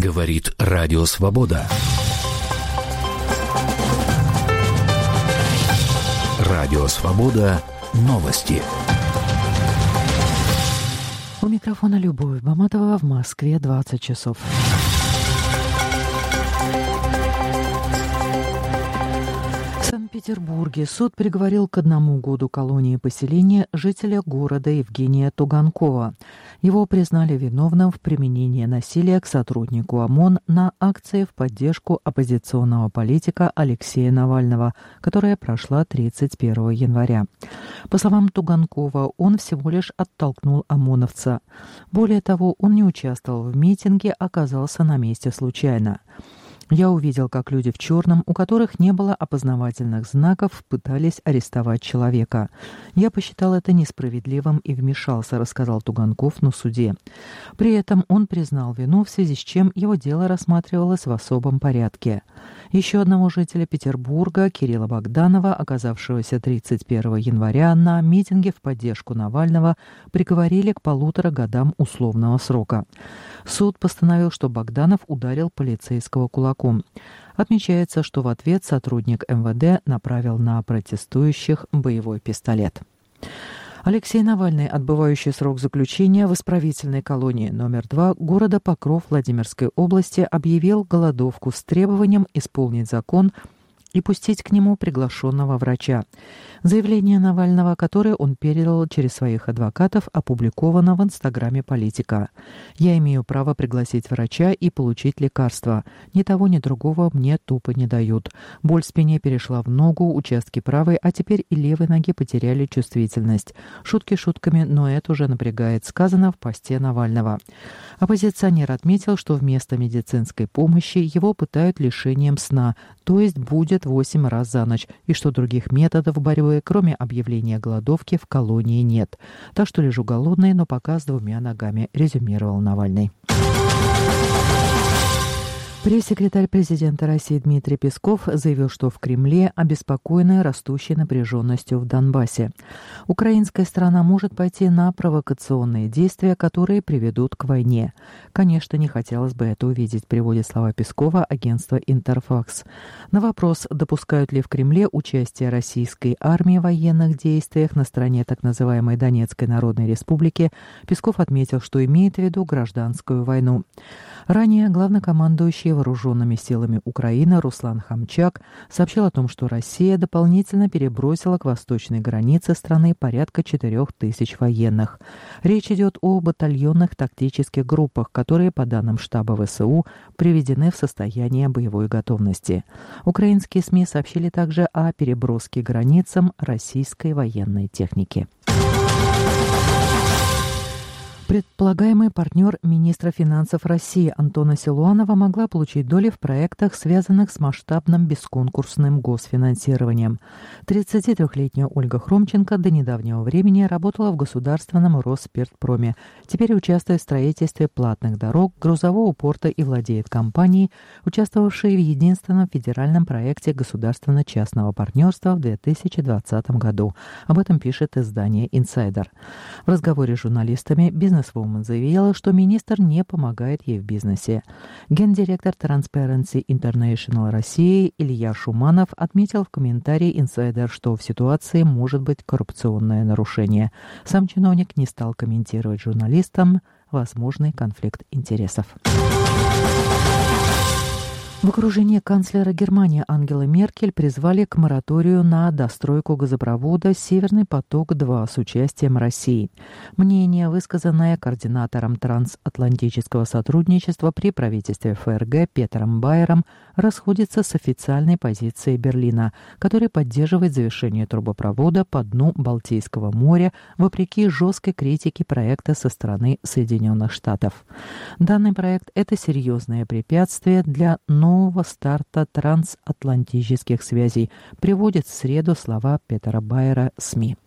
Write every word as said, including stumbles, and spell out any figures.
Говорит Радио Свобода. Радио Свобода. Новости. У микрофона Любовь Баматова. В Москве двадцать часов. В Санкт-Петербурге суд приговорил к одному году колонии поселения жителя города Евгения Туганкова. Его признали виновным в применении насилия к сотруднику ОМОН на акции в поддержку оппозиционного политика Алексея Навального, которая прошла тридцать первого января. По словам Туганкова, он всего лишь оттолкнул ОМОНовца. Более того, он не участвовал в митинге, оказался на месте случайно. Я увидел, как люди в черном, у которых не было опознавательных знаков, пытались арестовать человека. Я посчитал это несправедливым и вмешался, рассказал Туганков на суде. При этом он признал вину, в связи с чем его дело рассматривалось в особом порядке. Еще одного жителя Петербурга, Кирилла Богданова, оказавшегося тридцать первого января на митинге в поддержку Навального, приговорили к полутора годам условного срока. Суд постановил, что Богданов ударил полицейского кулаком. Отмечается, что в ответ сотрудник эм вэ дэ направил на протестующих боевой пистолет. Алексей Навальный, отбывающий срок заключения в исправительной колонии номер два города Покров Владимирской области, объявил голодовку с требованием исполнить закон и пустить к нему приглашенного врача. Заявление Навального, которое он передал через своих адвокатов, опубликовано в инстаграме политика. «Я имею право пригласить врача и получить лекарства. Ни того, ни другого мне тупо не дают. Боль в спине перешла в ногу, участки правой, а теперь и левой ноги потеряли чувствительность. Шутки шутками, но это уже напрягает», сказано в посте Навального. Оппозиционер отметил, что вместо медицинской помощи его пытают лишением сна, то есть будет восемь раз за ночь, и что других методов борьбы, кроме объявления голодовки, в колонии нет. Так что лежу голодный, но пока с двумя ногами, резюмировал Навальный. Пресс-секретарь президента России Дмитрий Песков заявил, что в Кремле обеспокоены растущей напряженностью в Донбассе. Украинская сторона может пойти на провокационные действия, которые приведут к войне. Конечно, не хотелось бы это увидеть, приводит слова Пескова агентство «Интерфакс». На вопрос, допускают ли в Кремле участие российской армии в военных действиях на стороне так называемой Донецкой Народной Республики, Песков отметил, что имеет в виду гражданскую войну. Ранее главнокомандующий вооруженными силами Украины Руслан Хамчак сообщил о том, что Россия дополнительно перебросила к восточной границе страны порядка четырех тысяч военных. Речь идет о батальонных тактических группах, которые, по данным штаба вэ эс у, приведены в состояние боевой готовности. Украинские СМИ сообщили также о переброске к границам российской военной техники. Предполагаемый партнер министра финансов России Антона Силуанова могла получить доли в проектах, связанных с масштабным бесконкурсным госфинансированием. тридцатитрёхлетняя Ольга Хромченко до недавнего времени работала в государственном Росспиртпроме. Теперь участвует в строительстве платных дорог, грузового порта и владеет компанией, участвовавшей в единственном федеральном проекте государственно-частного партнерства в две тысячи двадцатом году. Об этом пишет издание «Инсайдер». В разговоре с журналистами бизнес Бизнесвумен заявила, что министр не помогает ей в бизнесе. Гендиректор Transparency International России Илья Шуманов отметил в комментарии «Инсайдер», что в ситуации может быть коррупционное нарушение. Сам чиновник не стал комментировать журналистам возможный конфликт интересов. В окружении канцлера Германии Ангелы Меркель призвали к мораторию на достройку газопровода «Северный поток-два» с участием России. Мнение, высказанное координатором трансатлантического сотрудничества при правительстве эф эр гэ Петером Байером, расходится с официальной позицией Берлина, который поддерживает завершение трубопровода по дну Балтийского моря вопреки жесткой критике проекта со стороны Соединенных Штатов. Данный проект – это серьезное препятствие для нового нового старта трансатлантических связей, приводит в среду слова Петера Байера СМИ.